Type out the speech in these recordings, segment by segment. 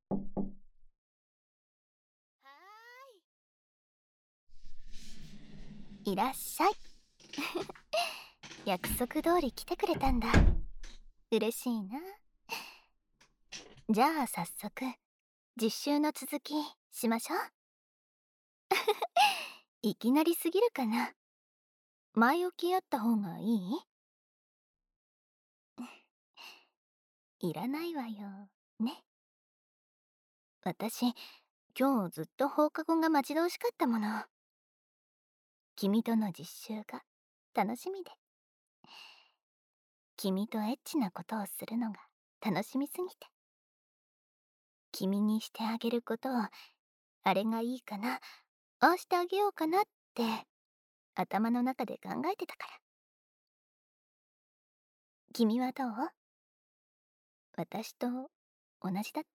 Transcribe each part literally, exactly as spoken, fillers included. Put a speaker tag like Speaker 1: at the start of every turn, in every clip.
Speaker 1: いらっしゃい。約束通り来てくれたんだ。嬉しいな。じゃあ早速実習の続きしましょう。いきなりすぎるかな。前置きあった方がいい？いらないわよね。私今日ずっと放課後が待ち遠しかったもの。君との実習が楽しみで、君とエッチなことをするのが楽しみすぎて、君にしてあげることをあれがいいかな、ああしてあげようかなって頭の中で考えてたから。君はどう？私と同じだった？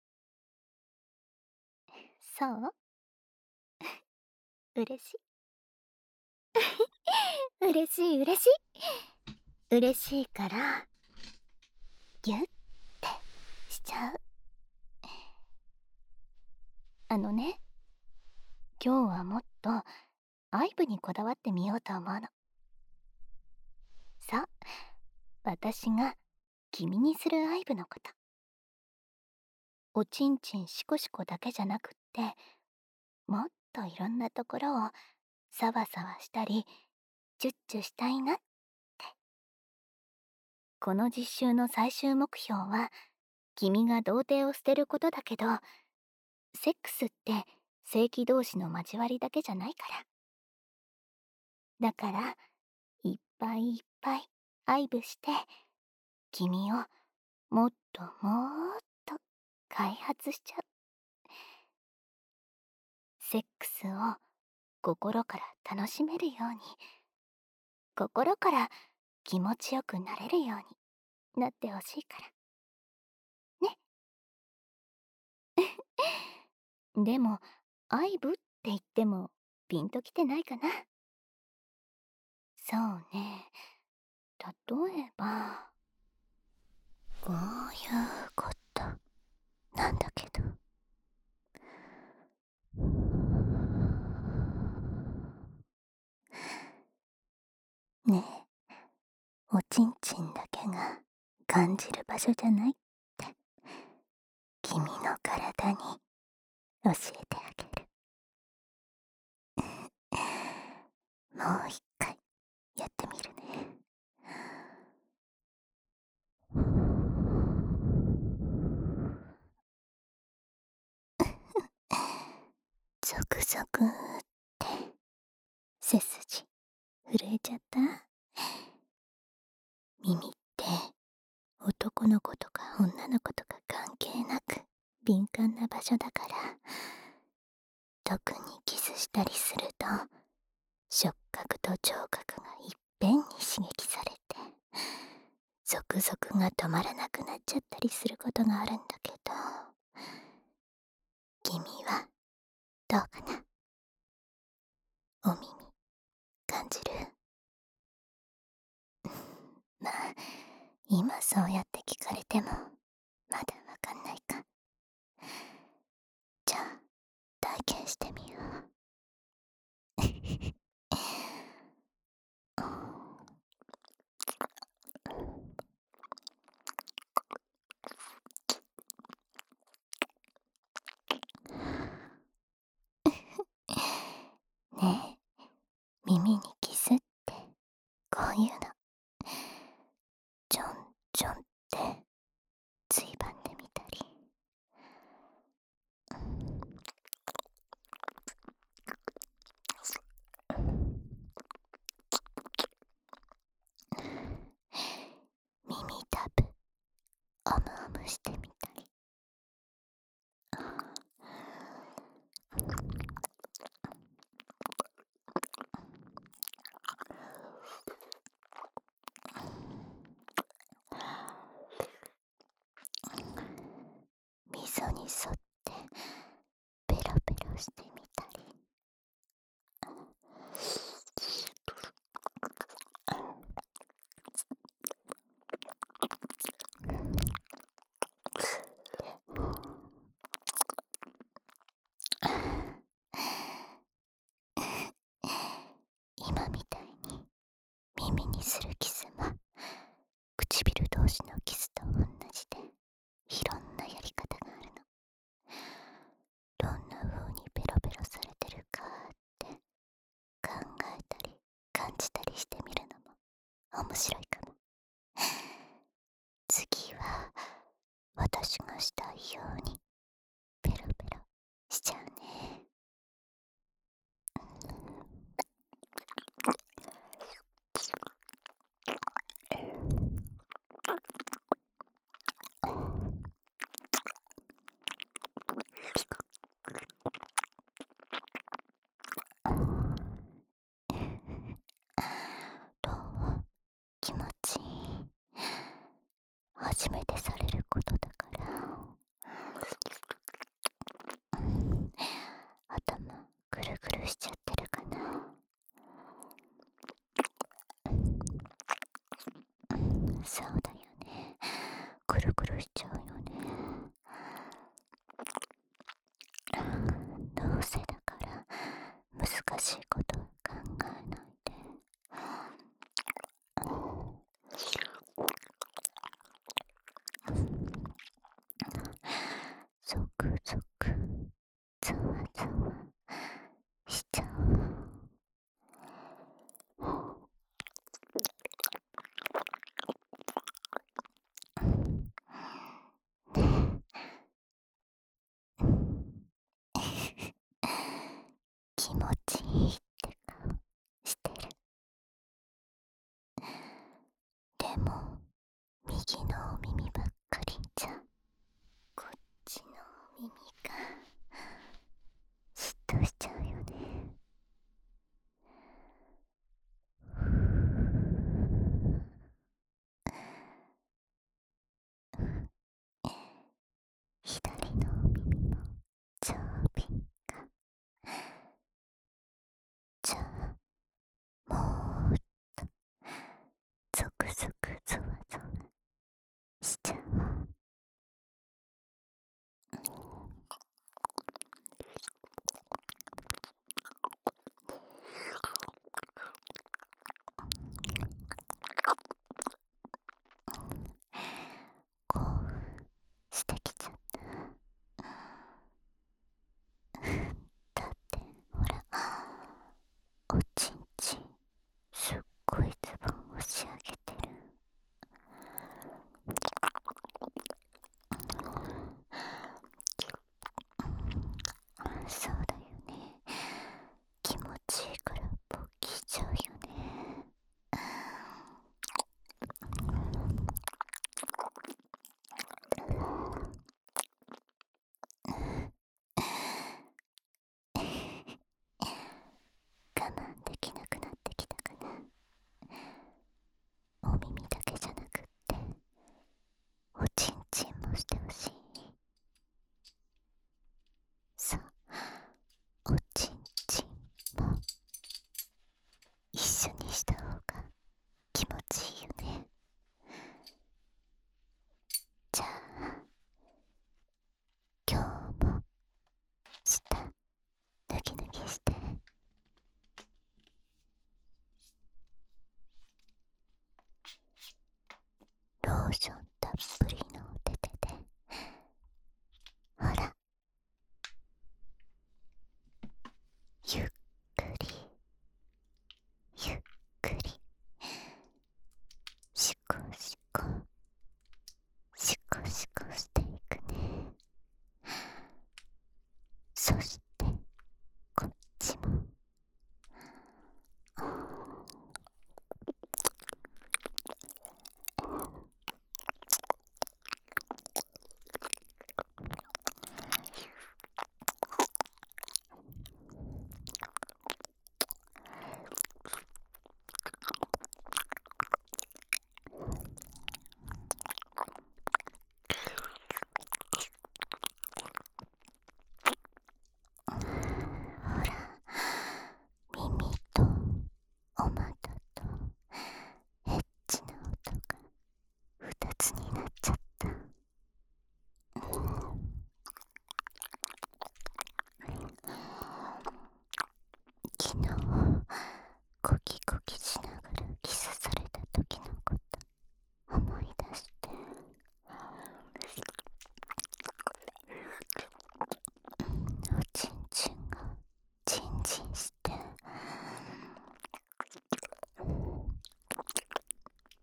Speaker 1: そう？嬉しい。嬉しい嬉しい嬉しいからギュッてしちゃう。あのね、今日はもっと愛撫にこだわってみようと思うの。そう、私が君にする愛撫のこと。おちんちんしこしこだけじゃなくって、もっといろんなところをサワサワしたりチュッチュしたいなって。この実習の最終目標は君が童貞を捨てることだけど、セックスって性器同士の交わりだけじゃないから。だからいっぱいいっぱい愛撫して君をもっともっと開発しちゃう。セックスを心から楽しめるように、心から気持ちよくなれるようになってほしいからね。でも愛撫って言ってもピンときてないかな。そうね、例えばこういうことなんだけど。ねえ、おちんちんだけが感じる場所じゃないって君の体に教えてあげる。もう一回やってみるね。ゾクゾクって背筋震えちゃった？耳って男の子とか女の子とか関係なく敏感な場所だから、特にキスしたりすると触覚と聴覚がいっぺんに刺激されてゾクゾクが止まらなくなっちゃったりすることがあるんだけど、君はどうかな？お耳感じる？まあ今そうやって聞かれてもまだわかんないか。じゃあ体験してみよう。ねえ、耳にキスってこういうの。ちょんちょんってついばんでみたり、耳タブオムオムしてみたり、溝に沿ってペロペロしてみたり、 白いかも。次は私がしたいようにペロペロしちゃうね。どう？気持ちいい？初めてされることだから、うん、頭ぐるぐるしちゃってるかな。うん、そうだよね。ぐるぐるしちゃうよね。どうせだから難しいことは考えないで。ゾクゾクざわざわしちゃう。気持ちいいって顔してる。でも右のお耳ばっかりじゃこっちのお耳が嫉妬しちゃうよね。左のお耳も超敏感。じゃあもうっとゾクゾクゾワゾワしちゃおう。興奮してきちゃった。だってほら、おちんちんすっごいズボン押し上げてる。そうだよね。気持ちいいから勃起しちゃうよね。我慢できなくなってきたかな。お耳だけじゃなくっておちんちんもしてほしい。そう、おちんちんも一緒にした方が気持ちいいよね。じゃあ今日も舌ぬぎぬぎして。ローションたっぷりのお手手でほらゆっくりゆっくりシコシコシコシコしていくね。そしてこっちもほら、耳とお股とエッチな音が二つになっちゃった。昨日コキコキしながらキスされた時のこと思い出して、おちんちんがチンチンして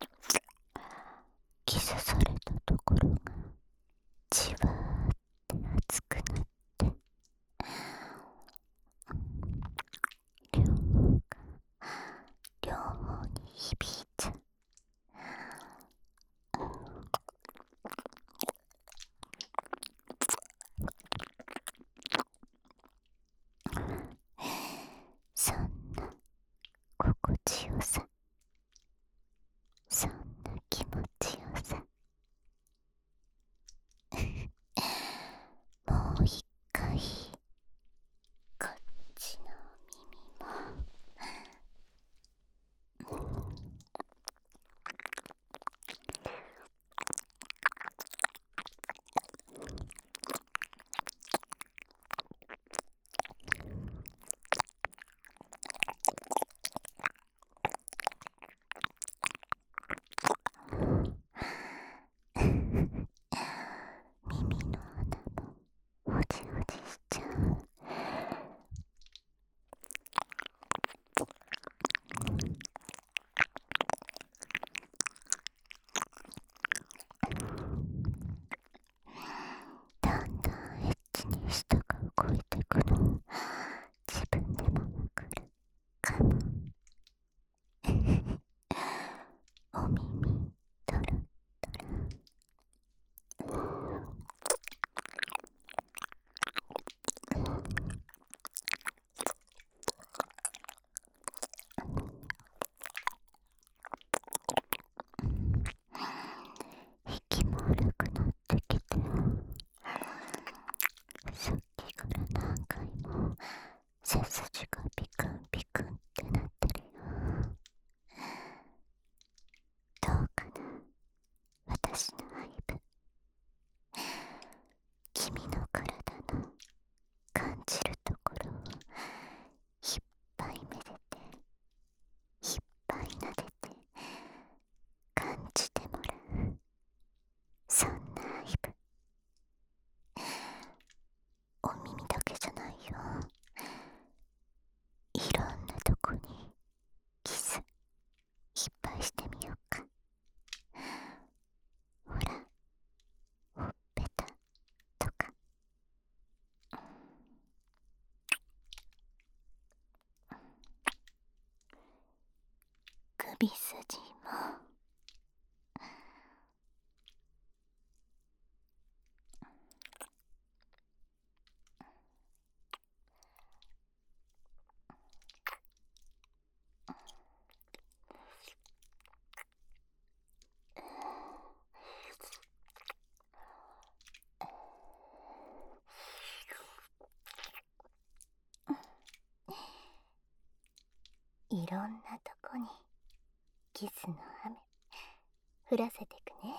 Speaker 1: いろんなとこにキスの雨降らせてくね。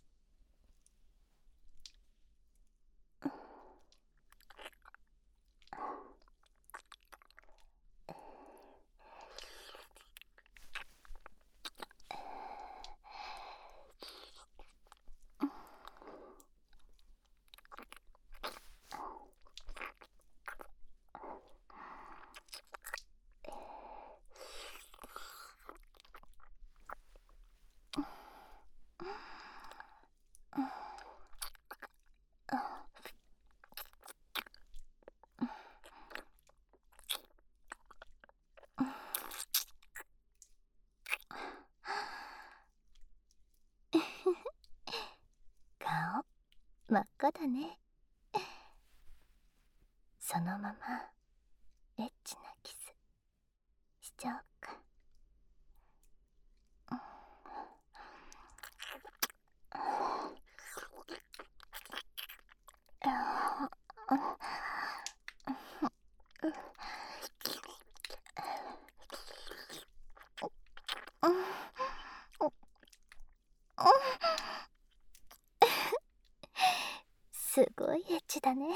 Speaker 1: 顔真っ赤だね。そのままエッチなキスしちゃおうか。すごいエッチだね。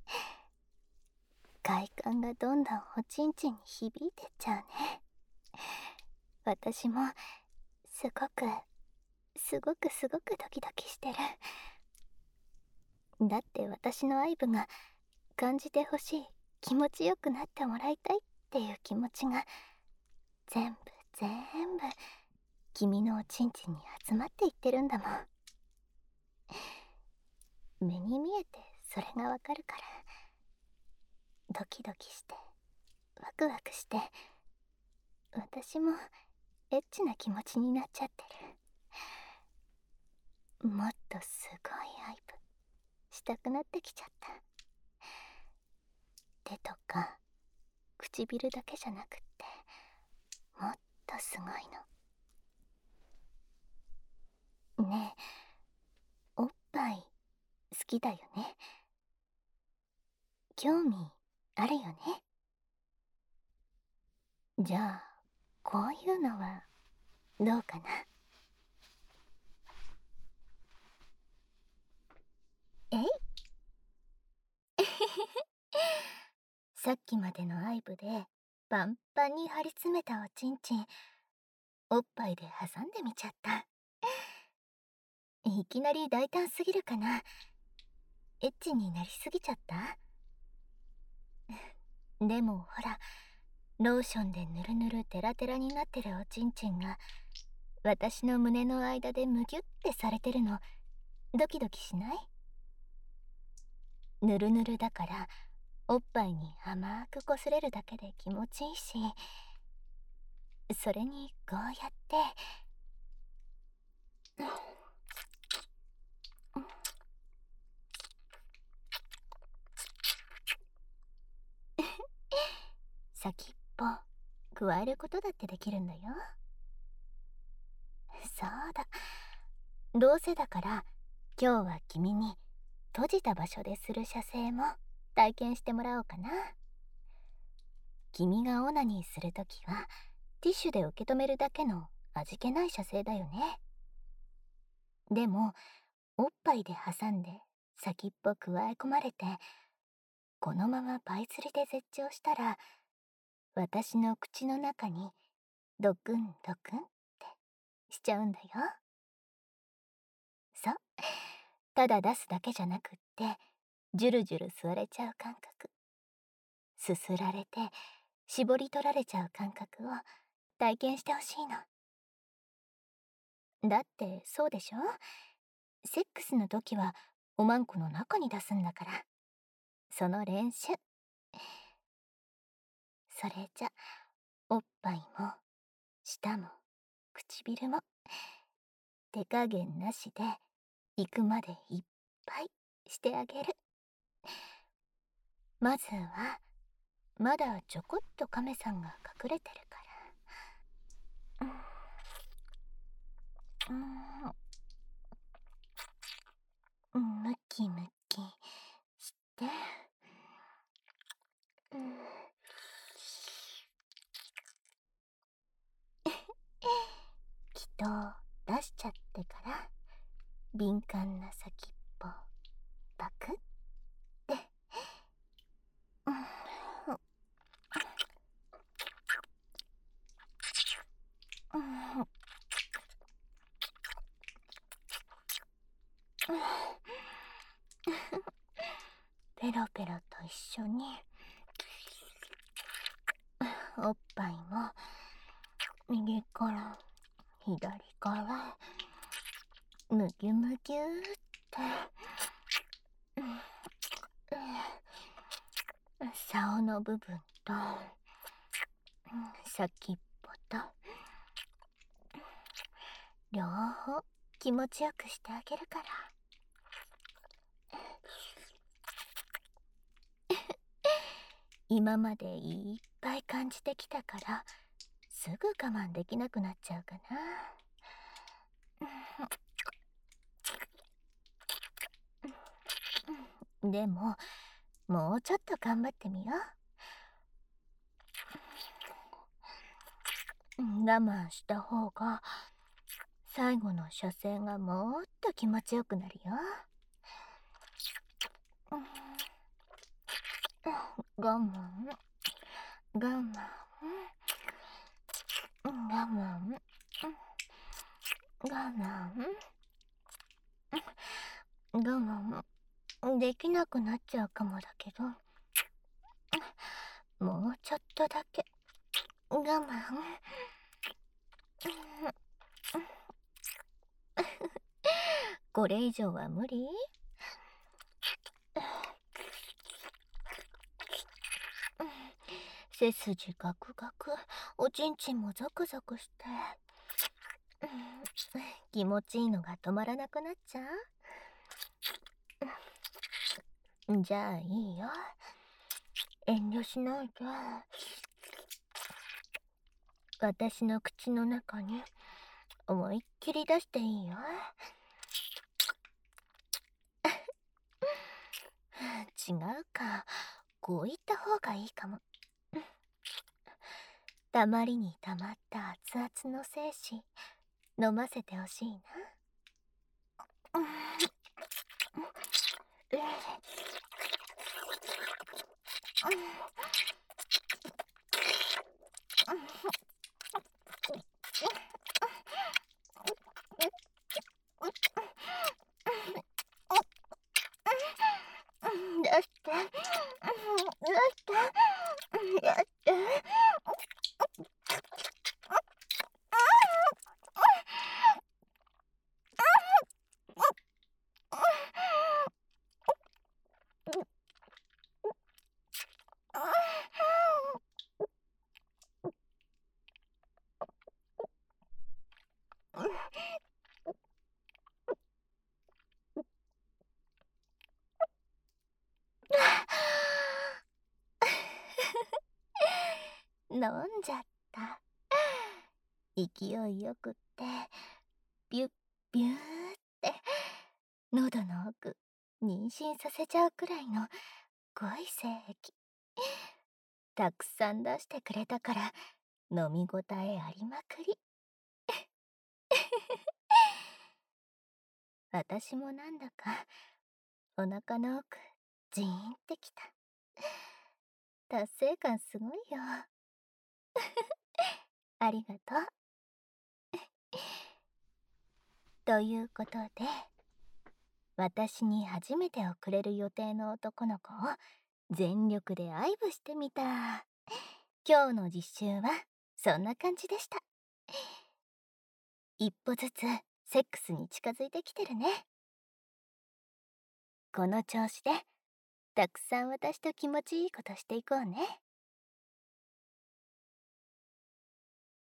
Speaker 1: 快感がどんどんおちんちんに響いてっちゃうね。私もすごくすごくすごくドキドキしてる。だって私の愛撫が感じてほしい、気持ちよくなってもらいたいっていう気持ちが全部全部君のおちんちんに集まっていってるんだもん。目に見えてそれがわかるから、ドキドキしてワクワクして、私もエッチな気持ちになっちゃってる。もっとすごい愛撫したくなってきちゃった。手とか唇だけじゃなくって、もっとすごいの。ねえ、おっぱい好きだよね。興味あるよね。じゃあこういうのはどうかな。えいさっきまでの愛撫でパンパンに張り詰めたおちんちん、おっぱいで挟んでみちゃった。いきなり大胆すぎるかな。エッチになりすぎちゃった。でもほら、ローションでぬるぬるテラテラになってるおちんちんが私の胸の間でむぎゅってされてるの、ドキドキしない？ぬるぬるだからおっぱいに甘くこすれるだけで気持ちいいし、それにこうやって先っぽ加えることだってできるんだよ。そうだ、どうせだから今日は君に閉じた場所でする射精も体験してもらおうかな。君がオナニーするときはティッシュで受け止めるだけの味気ない射精だよね。でもおっぱいで挟んで先っぽ加え込まれて、このままパイ釣りで絶頂したら、私の口の中にドクンドクンってしちゃうんだよ。そう、ただ出すだけじゃなくって、ジュルジュル吸われちゃう感覚、すすられて絞り取られちゃう感覚を体験してほしいの。だってそうでしょ、セックスの時はおまんこの中に出すんだから、その練習。それじゃおっぱいも舌も唇も手加減なしで行くまでいっぱいしてあげる。まずはまだちょこっとカメさんが隠れてるから、うん、うん、ムキムキして、うん、 敏感な先っぽパクって、うんうんペロペロと一緒におっぱいも右から左からむぎゅむぎゅーって竿の部分と先っぽと両方気持ちよくしてあげるから。今までいっぱい感じてきたからすぐ我慢できなくなっちゃうかな。でももうちょっと頑張ってみよう。我慢した方が最後の射精がもっと気持ちよくなるよ。我慢我慢我慢我慢我慢できなくなっちゃうかもだけど、もうちょっとだけ我慢。これ以上は無理？背筋ガクガク、おちんちんもゾクゾクして、気持ちいいのが止まらなくなっちゃう。じゃあいいよ、遠慮しないで私の口の中に思いっきり出していいよ。違うか、こう言った方がいいかも。たまりにたまった熱々の精子飲ませてほしいな。出して出して出して。飲んじゃった。勢いよくってビュッビューって喉の奥妊娠させちゃうくらいの濃い精液たくさん出してくれたから飲みごたえありまくり。私もなんだかお腹の奥ジーンってきた。達成感すごいよ。ありがとう。ということで、私に初めてをくれる予定の男の子を全力で愛撫してみた。今日の実習はそんな感じでした。一歩ずつセックスに近づいてきてるね。この調子でたくさん私と気持ちいいことしていこうね。